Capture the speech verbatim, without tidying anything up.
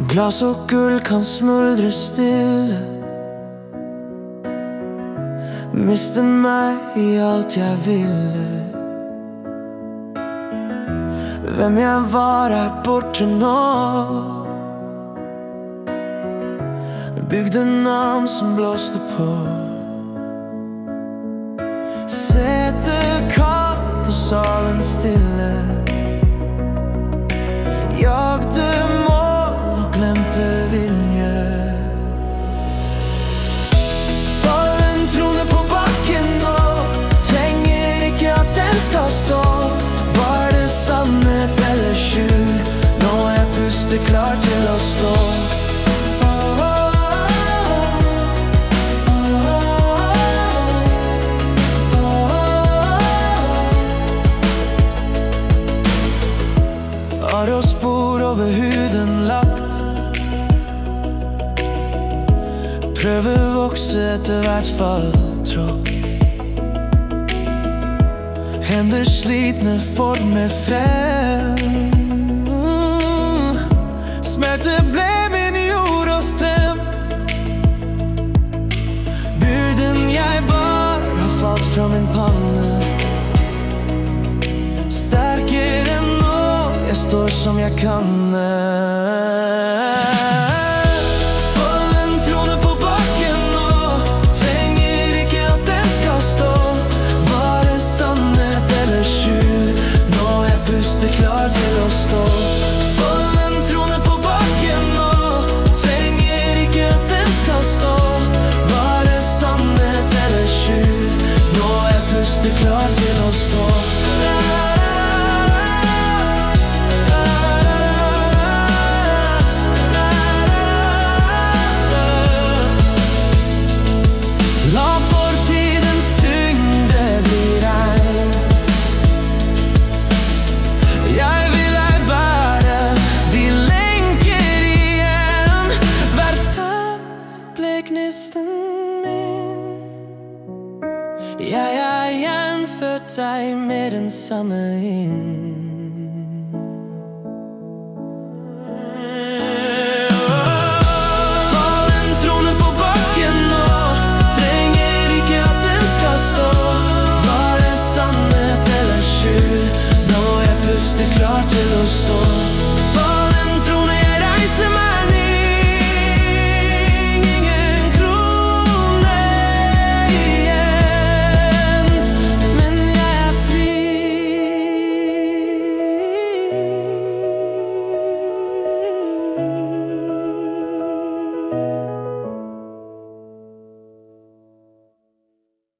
Glass og gull kan smuldre stille, miste meg i alt jeg ville. Hvem jeg var er borte nå, bygde navn som blåste på. Setet kaldt og salen stille, jagte mål og glemte vilje. Fallen trone på bakken nå, trenger ikke at den skal stå. Var det sannhet eller skjul, nå er jeg puster klar til å stå. Arr og spor over huden lagt, prøve vokse etter hvert fall tråkk. Hender slitne former frem, smerte ble min jord og strøm. Byrden jeg bar har falt fra min panne, sterkere nå, jeg står som jeg kan. Fallen trone på bakken nå, trenger ikke at den skal stå. Var det sannhet eller skjul, nå er jeg puster klar til å stå. Fallen trone på bakken nå, trenger ikke at den skal stå. Var det sannhet eller skjul, nå er jeg puster klar til å stå. Jeg er gjenfødt deg med den samme inn.